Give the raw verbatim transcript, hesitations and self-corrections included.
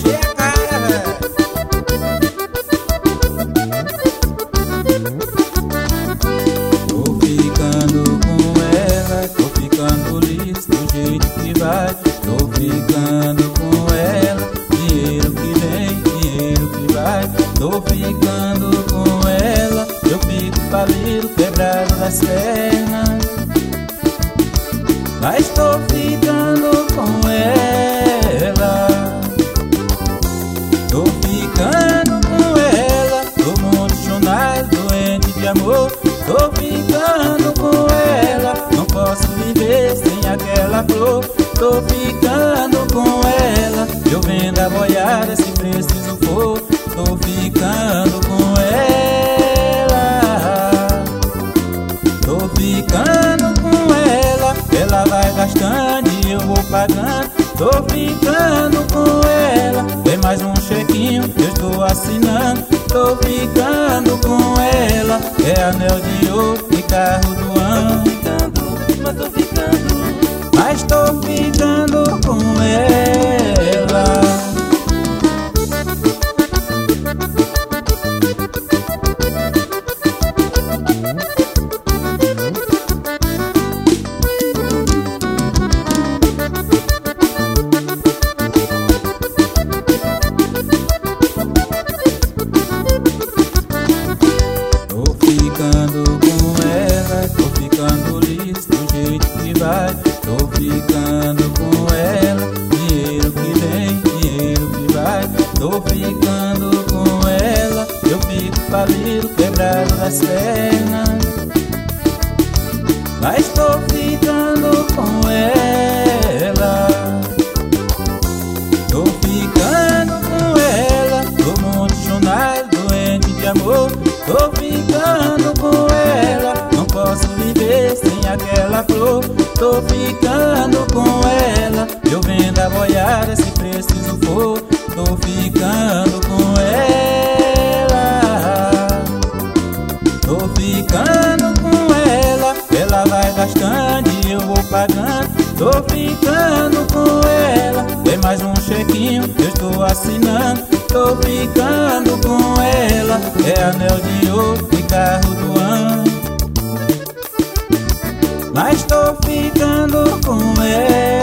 Tô ficando com ela, dinheiro que vem, dinheiro que vai. Tô ficando com ela, eu fico falido, quebrado das pernas. Mas tô ficando com ela, tô ficando com ela. Tô emocionado, doente de amor. Tô ficando com ela, não posso viver sem aquela flor. Tô ficando com ela, eu vendo a boiada se preciso for. Tô ficando com ela, tô ficando com ela. Ela vai gastando e eu vou pagando. Tô ficando com ela, vem mais um chequinho, eu estou assinando. Tô ficando com ela, é anel de ouro e carro do ano. Tô ficando, mas tô ficando, mas tô ficando com ela. Tô ficando com ela, tô ficando liso do jeito que vai. Tô ficando com ela, dinheiro que vem, dinheiro que vai. Tô ficando com ela, eu fico falido, quebrado das pernas. Mas tô ficando com ela, tô ficando com ela. Tô emocionado, doente de amor. Tô ficando com ela, não posso viver sem aquela flor. Tô ficando com ela, eu vendo a boiada se preciso for. Tô ficando com ela, tô ficando com ela. Ela vai gastando e eu vou pagando. Tô ficando com ela, vem mais um chequinho, eu estou assinando. Tô ficando com ela, é anel de ouro e carro do ano. Mas tô ficando com ela.